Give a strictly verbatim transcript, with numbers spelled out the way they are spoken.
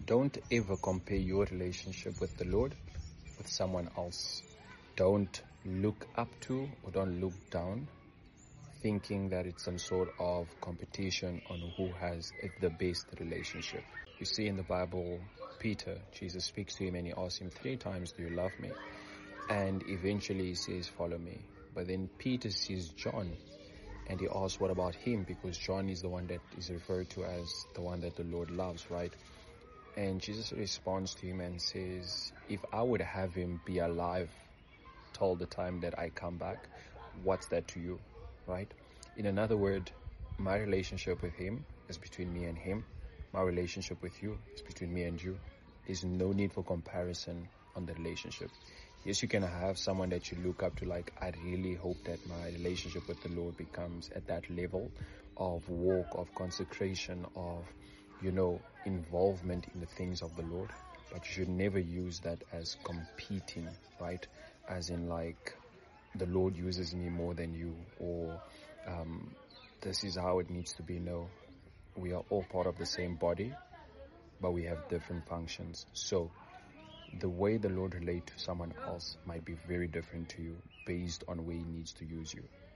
Don't ever compare your relationship with the Lord with someone else. Don't look up to or don't look down thinking that it's some sort of competition on who has the best relationship. You see in the Bible, Peter, Jesus speaks to him and he asks him three times, do you love me? And eventually he says, follow me. But then Peter sees John and he asks, what about him? Because John is the one that is referred to as the one that the Lord loves, right? And Jesus responds to him and says, if I would have him be alive till the time that I come back, what's that to you, right? In another word, my relationship with him is between me and him. My relationship with you is between me and you. There's no need for comparison on the relationship. Yes, you can have someone that you look up to, like, I really hope that my relationship with the Lord becomes at that level of walk, of consecration, of, you know, involvement in the things of the Lord. But you should never use that as competing, right? As in, like, the Lord uses me more than you, or um, this is how it needs to be. No, we are all part of the same body, but we have different functions. So the way the Lord relates to someone else might be very different to you based on where he needs to use you.